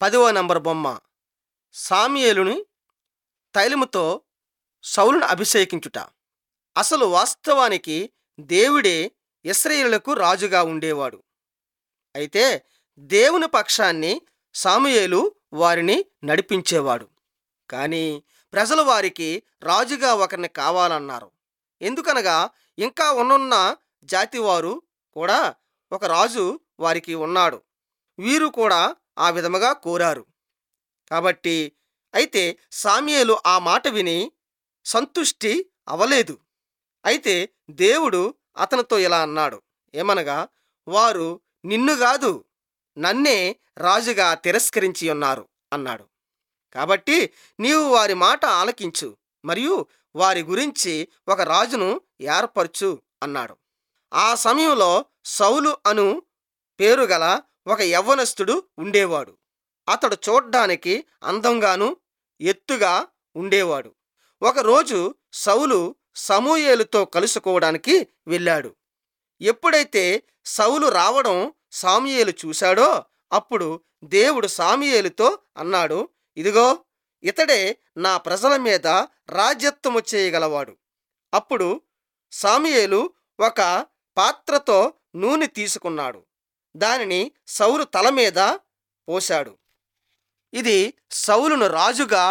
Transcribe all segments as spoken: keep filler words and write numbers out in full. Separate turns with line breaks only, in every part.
పదవ నంబర్ బొమ్మ. సాముయేలుని తైలముతో సౌలును అభిషేకించుట. అసలు వాస్తవానికి దేవుడే ఇశ్రాయేలులకు రాజుగా ఉండేవాడు. అయితే దేవుని పక్షాన్ని సాముయేలు వారిని నడిపించేవాడు. కానీ ప్రజలు వారికి రాజుగా ఒకరిని కావాలన్నారు. ఎందుకనగా ఇంకా ఉన్నున్న జాతివారు కూడా ఒక రాజు వారికి ఉన్నాడు. వీరు కూడా ఆ విధముగా కోరారు. కాబట్టి అయితే సాముయేలు ఆ మాట విని సంతుష్టి అవలేదు. అయితే దేవుడు అతనితో ఇలా అన్నాడు, ఏమనగా, వారు నిన్ను కాదు నన్నే రాజుగా తిరస్కరించి ఉన్నారు అన్నాడు. కాబట్టి నీవు వారి మాట ఆలకించు, మరియు వారి గురించి ఒక రాజును ఏర్పరచు అన్నాడు. ఆ సమయంలో సౌలు అను పేరు గల ఒక యవ్వనస్తుడు ఉండేవాడు. అతడు చూడ్డానికి అందంగాను ఎత్తుగా ఉండేవాడు. ఒకరోజు సౌలు సమూయేలుతో కలుసుకోవడానికి వెళ్ళాడు. ఎప్పుడైతే సౌలు రావడం సాముయేలు చూశాడో అప్పుడు దేవుడు సాముయేలుతో అన్నాడు, ఇదిగో ఇతడే నా ప్రజల మీద రాజ్యత్వము చేయగలవాడు. అప్పుడు సాముయేలు ఒక పాత్రతో నూనె తీసుకున్నాడు. దానిని సౌలు తల మీద పోశాడు. ఇది సౌలును రాజుగా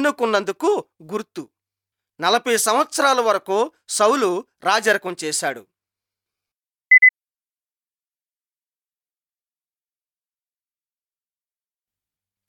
ఎన్నుకున్నందుకు గుర్తు. నలభై సంవత్సరాల వరకు సౌలు రాజరికం చేశాడు.